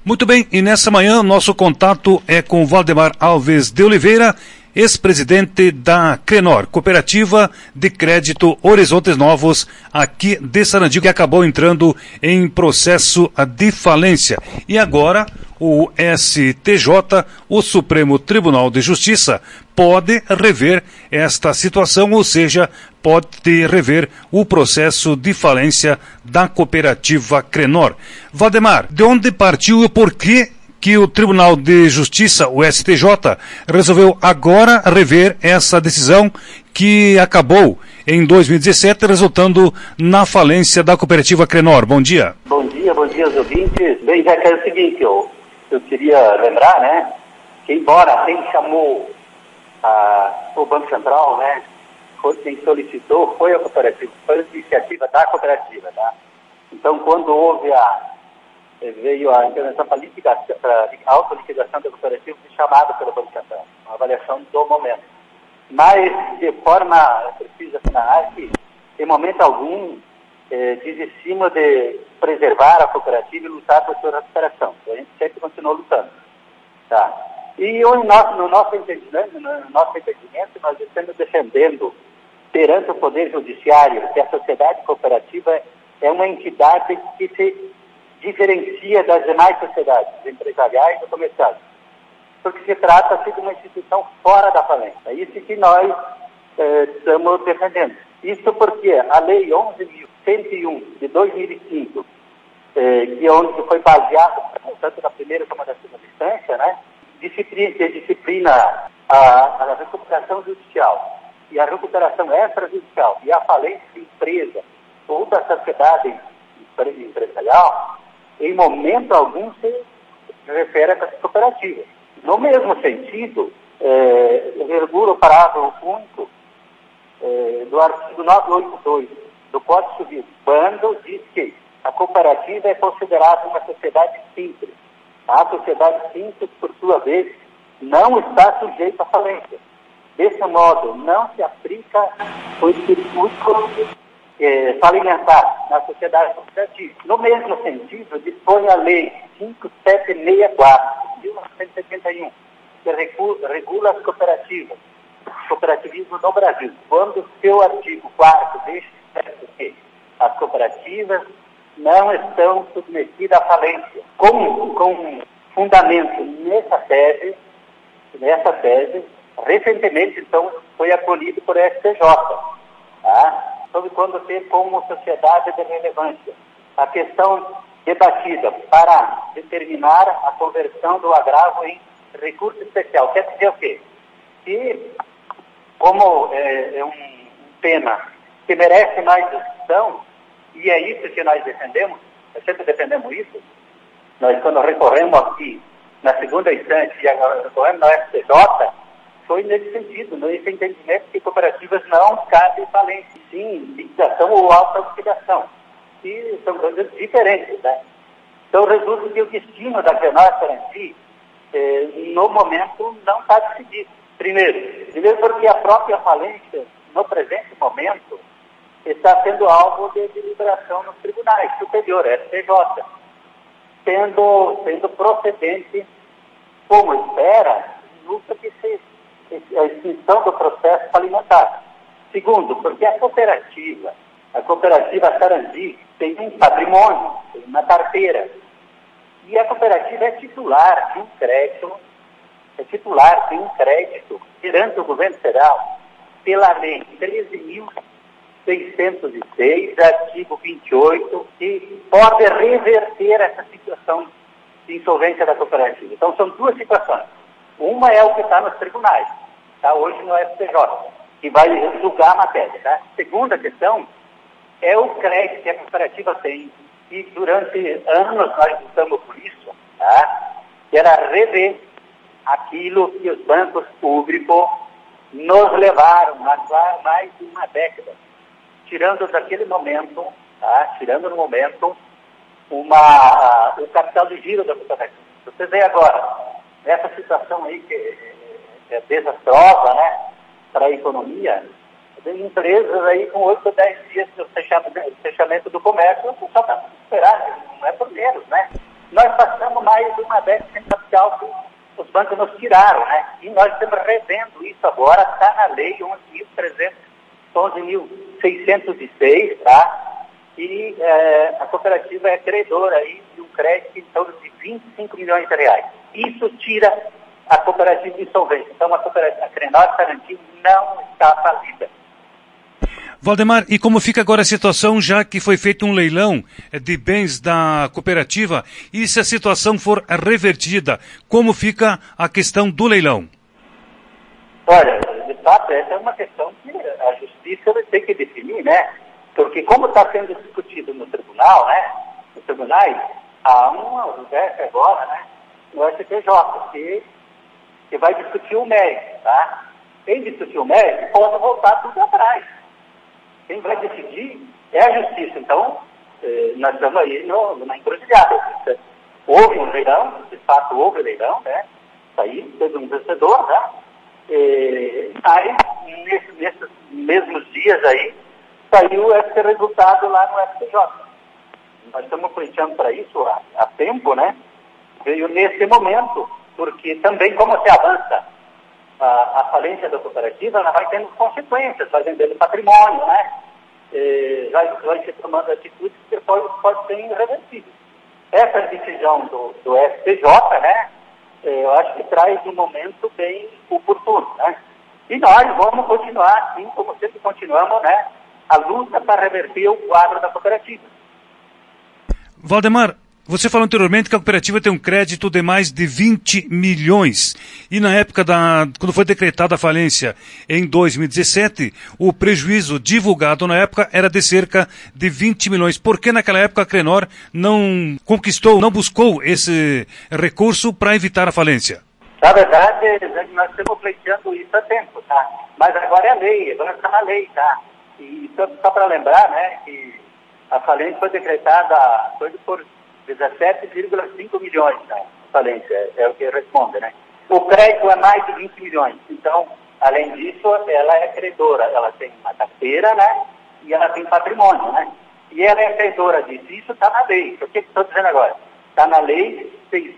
Muito bem, e nessa manhã nosso contato é com Valdemar Alves de Oliveira, ex-presidente da Crenor, Cooperativa de Crédito Horizontes Novos, aqui de Sarandi, que acabou entrando em processo de falência. E agora o STJ, o Supremo Tribunal de Justiça, pode rever esta situação, ou seja, pode rever o processo de falência da Cooperativa Crenor. Valdemar, de onde partiu e por que o Tribunal de Justiça, o STJ, resolveu agora rever essa decisão que acabou em 2017, resultando na falência da Cooperativa Crenor? Bom dia. Bom dia aos ouvintes. Bem, já que é o seguinte, eu queria lembrar, né, que embora quem chamou o Banco Central, né, quem solicitou foi a cooperativa, foi a iniciativa da cooperativa, tá? Então, quando veio a implementação para a autoliquidação da cooperativa, foi chamado pelo Banco Central, uma avaliação do momento. Mas, de forma precisa assinalar que, em momento algum, desistimos de preservar a cooperativa e lutar por sua recuperação. A gente sempre continuou lutando. Tá? E no nosso entendimento, nós estamos defendendo perante o Poder Judiciário que a sociedade cooperativa é uma entidade que se diferencia das demais sociedades empresariais e comerciais, porque se trata de uma instituição fora da falência. É isso que nós estamos defendendo. Isso porque a Lei 11.101 de 2005, que foi baseada tanto na primeira como na segunda instância, né, disciplina a recuperação judicial e a recuperação extrajudicial e a falência de empresa ou da sociedade empresarial, em momento algum se refere a cooperativa. No mesmo sentido, regula o parágrafo único do artigo 982 do Código Civil, quando diz que a cooperativa é considerada uma sociedade simples. A sociedade simples, por sua vez, não está sujeita à falência. Desse modo, não se aplica o instituto falimentar na sociedade cooperativa. No mesmo sentido, dispõe a Lei 5764 de 1971, que regula as cooperativas, cooperativismo no Brasil, quando seu artigo 4º deixa certo que as cooperativas não estão submetidas à falência. Com fundamento nessa tese, recentemente, então, foi acolhido por STJ, tá? Sobre quando tem como sociedade de relevância a questão debatida para determinar a conversão do agravo em recurso especial. Quer dizer o quê? Que, como é um tema que merece mais discussão, e é isso que nós defendemos, nós sempre defendemos isso, nós quando recorremos aqui na segunda instância e agora recorremos no STJ, foi nesse sentido, nesse entendimento que cooperativas não cabem falência, sim, liquidação ou auto-liquidação, que são coisas diferentes, né? Então, resulta que o destino da Crenor Sarandi, no momento, não está decidido. Primeiro porque a própria falência, no presente momento, está sendo alvo de deliberação nos tribunais superiores, STJ, sendo procedente, como espera, luta que a extinção do processo falimentar. Segundo, porque a cooperativa Sarandi tem um patrimônio, tem uma carteira, e a cooperativa é titular de um crédito perante o governo federal pela Lei 13.606, artigo 28, que pode reverter essa situação de insolvência da cooperativa. Então, são duas situações. Uma é o que está nos tribunais, está hoje no STJ, que vai julgar a matéria. Tá? Segunda questão é o crédito que a cooperativa tem, e durante anos nós lutamos por isso, tá? Que era rever aquilo que os bancos públicos nos levaram há mais de uma década, tirando daquele momento, tá? Tirando no momento o capital de giro da cooperativa. Você vê agora, nessa situação aí que é desastrosa, né, para a economia, tem empresas aí com 8 ou 10 dias do fechamento do comércio, só para esperar, não é por menos, né? Nós passamos mais uma déficit capital que os bancos nos tiraram, né? E nós estamos revendo isso agora, está na lei 11.606, tá? E a cooperativa é credora aí de um crédito em torno de 25 milhões de reais. Isso tira a cooperativa de insolvência. Então, a Crenor Tarantino não está falida. Valdemar, e como fica agora a situação, já que foi feito um leilão de bens da cooperativa, e se a situação for revertida, como fica a questão do leilão? Olha, de fato, essa é uma questão que a justiça vai ter que definir, né? Porque como está sendo discutido no tribunal, né? Nos tribunais, há uma conversa agora, né? No STJ, que vai discutir o mérito, tá? Quem discutir o mérito pode voltar tudo atrás. Quem vai decidir é a justiça. Então, nós estamos aí numa encruzilhada. Houve um leilão, de fato houve leilão, né? Aí teve um vencedor, né? Aí, nesses mesmos dias aí, saiu esse resultado lá no STJ. Nós estamos pleiteando para isso há tempo, né? Veio nesse momento, porque também como se avança a falência da cooperativa, ela vai tendo consequências, vai vendendo patrimônio, né? Vai se tomando atitudes que pode ser irreversíveis. Essa decisão do STJ, né? Eu acho que traz um momento bem oportuno, né? E nós vamos continuar, assim como sempre continuamos, né? A luta para reverter o quadro da cooperativa. Valdemar, você falou anteriormente que a cooperativa tem um crédito de mais de 20 milhões. E na época quando foi decretada a falência em 2017, o prejuízo divulgado na época era de cerca de 20 milhões. Por que naquela época a Crenor não buscou esse recurso para evitar a falência? Na verdade, nós estamos pleiteando isso há tempo, tá? Mas agora é lei, agora está na lei, tá? E só para lembrar, né, que a falência foi decretada por 17,5 milhões, né? Falência, é o que responde, né? O crédito é mais de 20 milhões. Então, além disso, ela é credora. Ela tem uma carteira, né? E ela tem patrimônio, né? E ela é credora disso. Isso está na lei. O que estou dizendo agora? Está na lei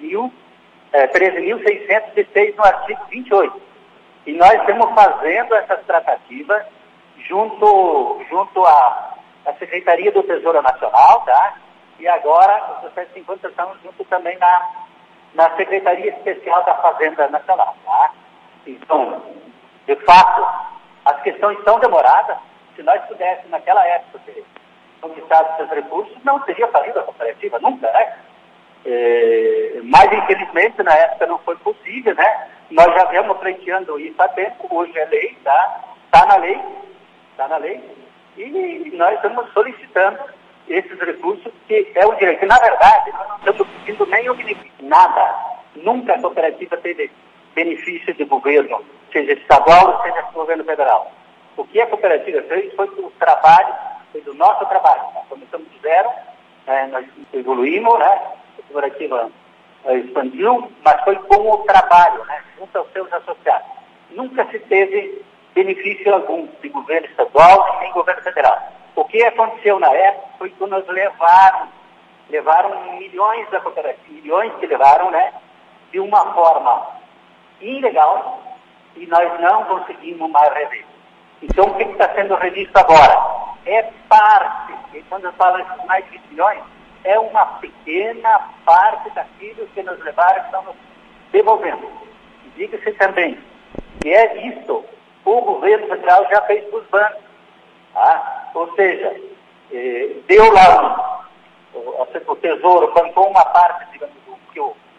13.606, no artigo 28. E nós estamos fazendo essas tratativas junto à Secretaria do Tesouro Nacional, tá? E agora, os 750 estamos junto também na Secretaria Especial da Fazenda Nacional, tá? Então, de fato, as questões são demoradas. Se nós pudéssemos, naquela época, ter conquistado esses recursos, não teria falido a cooperativa, nunca, né? Mas, infelizmente, na época não foi possível, né? Nós já viemos pleiteando isso há tempo, hoje é lei, tá? Está na lei, e nós estamos solicitando esses recursos, que é o direito. Na verdade, nós não estamos pedindo nem o benefício, nada. Nunca a cooperativa teve benefício de governo, seja estadual, seja do governo federal. O que a cooperativa fez foi do trabalho, foi do nosso trabalho. Nós começamos do zero, nós evoluímos, né? A cooperativa expandiu, mas foi com o trabalho, né? Junto aos seus associados. Nunca se teve benefício algum de governo estadual nem governo federal. O que aconteceu na época foi que nos levaram milhões da cooperativa, milhões que levaram, né, de uma forma ilegal, e nós não conseguimos mais rever. Então, o que está sendo revisto agora? É parte, e quando eu falo de mais de 20 milhões, é uma pequena parte daquilo que nos levaram e estamos devolvendo. E diga-se também que é isso, o governo federal já fez para os bancos. Tá? Ou seja, deu lá o Tesouro, bancou uma parte, digamos, do que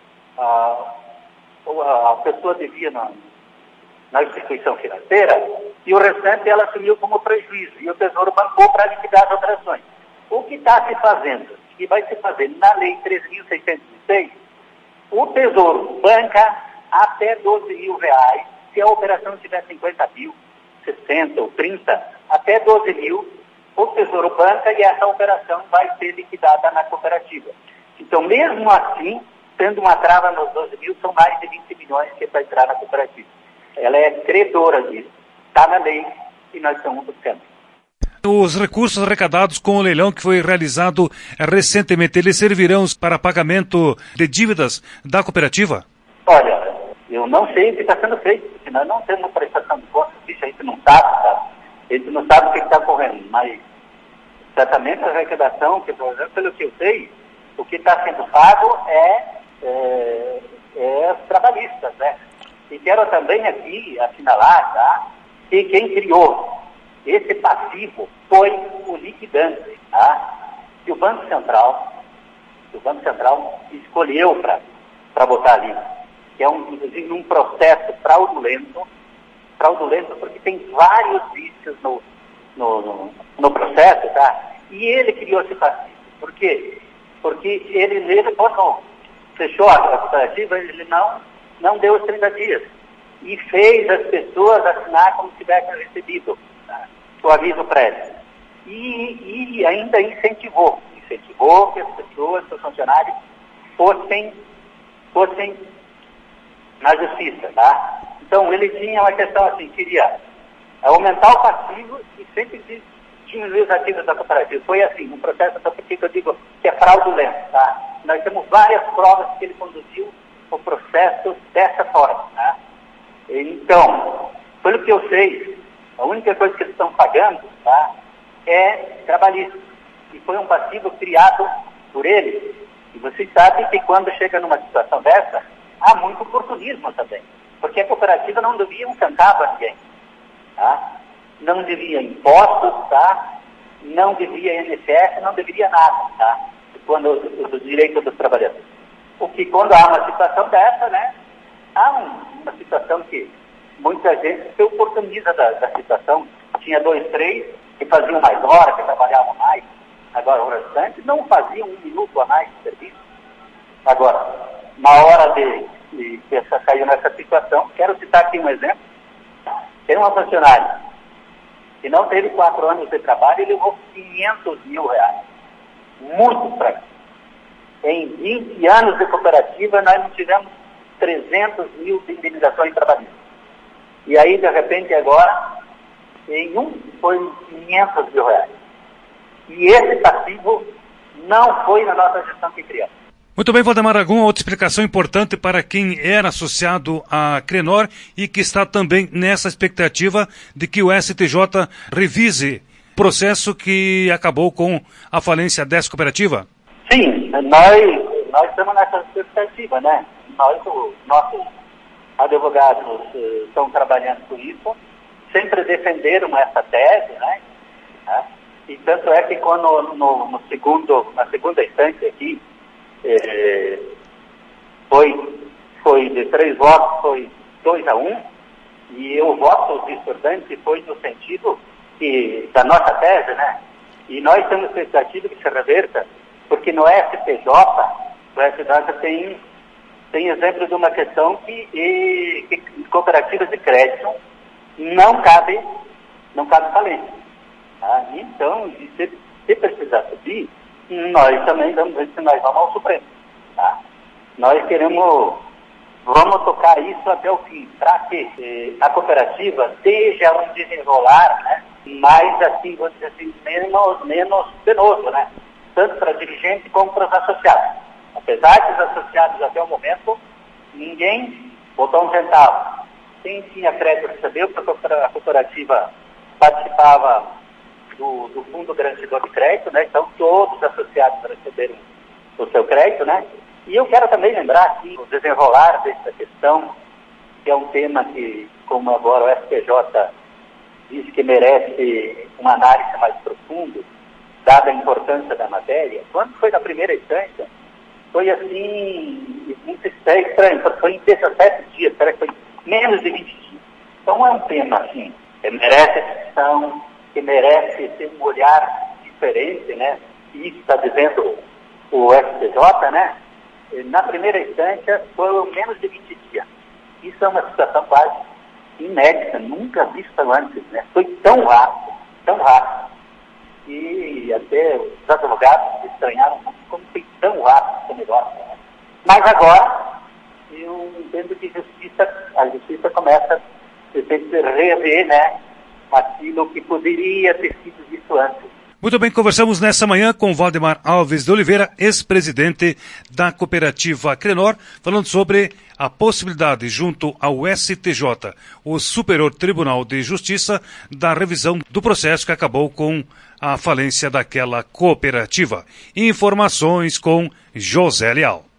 a pessoa devia na instituição financeira, e o restante ela assumiu como prejuízo, e o Tesouro bancou para liquidar as operações. O que está se fazendo, que vai se fazer na Lei 13.606, o Tesouro banca até 12 mil reais, se a operação tiver 50 mil, 60 ou 30, até 12 mil, o Tesouro banca e essa operação vai ser liquidada na cooperativa. Então, mesmo assim, tendo uma trava nos 12 mil, são mais de 20 milhões que vai entrar na cooperativa. Ela é credora disso. Está na lei e nós estamos buscando. Os recursos arrecadados com o leilão que foi realizado recentemente, eles servirão para pagamento de dívidas da cooperativa? Olha, eu não sei o que está sendo feito, porque nós não temos prestação de contas, isso a gente não sabe, tá? A gente não sabe o que está ocorrendo, mas certamente a arrecadação, que, por exemplo, pelo que eu sei, o que está sendo pago é os trabalhistas, né? E quero também aqui assinalar, tá, que quem criou esse passivo foi o liquidante, tá? Que o Banco Central escolheu para botar ali, que é inclusive um processo fraudulento porque tem vários vícios no processo, tá? E ele criou esse passivo. Por quê? Porque ele quando fechou a cooperativa, ele não deu os 30 dias. E fez as pessoas assinar como se tivessem recebido, tá, o aviso prévio. E ainda incentivou que as pessoas, os funcionários, fossem na justiça, tá? Então, ele tinha uma questão assim, queria aumentar o passivo e sempre diminuir os ativos da cooperativa. Foi assim, um processo, por que eu digo que é fraudulento, tá? Nós temos várias provas que ele conduziu o processo dessa forma, tá? Então, pelo que eu sei, a única coisa que eles estão pagando, tá, é trabalhista. E foi um passivo criado por ele. E vocês sabem que quando chega numa situação dessa, há muito oportunismo também. Porque a cooperativa não devia um centavo a ninguém, tá? Não devia impostos, tá? Não devia INSS, não deveria nada, tá? Quando os direitos dos trabalhadores. Porque quando há uma situação dessa, né? Há uma situação que muita gente se oportuniza da situação. Tinha 2, 3 que faziam mais horas, que trabalhavam mais. Agora, o restante não faziam 1 minuto a mais de serviço. Agora, na hora de essa caiu nessa situação, quero citar aqui um exemplo. Tem uma funcionária que não teve 4 anos de trabalho e levou 500 mil reais. Muito fraco. Em 20 anos de cooperativa, nós não tivemos 300 mil de indenizações trabalhistas. E aí, de repente, agora, em um foi 500 mil reais. E esse passivo não foi na nossa gestão que criamos. Muito bem, Valdemar, alguma outra explicação importante para quem era associado à Crenor e que está também nessa expectativa de que o STJ revise o processo que acabou com a falência dessa cooperativa? Sim, nós estamos nessa expectativa, né? Nossos advogados estão trabalhando com isso, sempre defenderam essa tese, né? E tanto é que quando na segunda instância aqui, foi de 3 votos, foi 2-1, e o voto discordante foi no sentido da nossa tese, né? E nós temos expectativa que se reverta, porque no STJ, o STJ tem exemplo de uma questão que cooperativas de crédito não cabe falência. Tá? Então, se precisar subir, nós também vamos ao Supremo. Tá? Nós vamos tocar isso até o fim, para que a cooperativa seja um desenrolar, né, mais assim, vamos dizer assim, menos penoso, né? Tanto para dirigente como para os associados. Apesar que os associados, até o momento, ninguém botou um centavo. Quem tinha crédito recebeu, porque a cooperativa participava do Fundo Garantidor de Crédito, né? Então todos os associados receberam o seu crédito, né? E eu quero também lembrar aqui o desenrolar dessa questão, que é um tema que, como agora o STJ diz que merece uma análise mais profunda, dada a importância da matéria. Quando foi na primeira instância, foi assim, muito estranho, foi em 17 dias, parece que foi menos de 20 dias. Então é um tema assim, que merece atenção, que merece ter um olhar diferente, né? E isso está dizendo o STJ, né? Na primeira instância, foram menos de 20 dias. Isso é uma situação quase inédita, nunca vista antes, né? Foi tão rápido. E até os advogados estranharam como foi tão rápido esse negócio, né? Mas agora, eu entendo que a justiça começa a rever, né? aquilo que poderia ter sido visto antes. Muito bem, conversamos nessa manhã com Valdemar Alves de Oliveira, ex-presidente da cooperativa Crenor, falando sobre a possibilidade, junto ao STJ, o Superior Tribunal de Justiça, da revisão do processo que acabou com a falência daquela cooperativa. Informações com José Leal.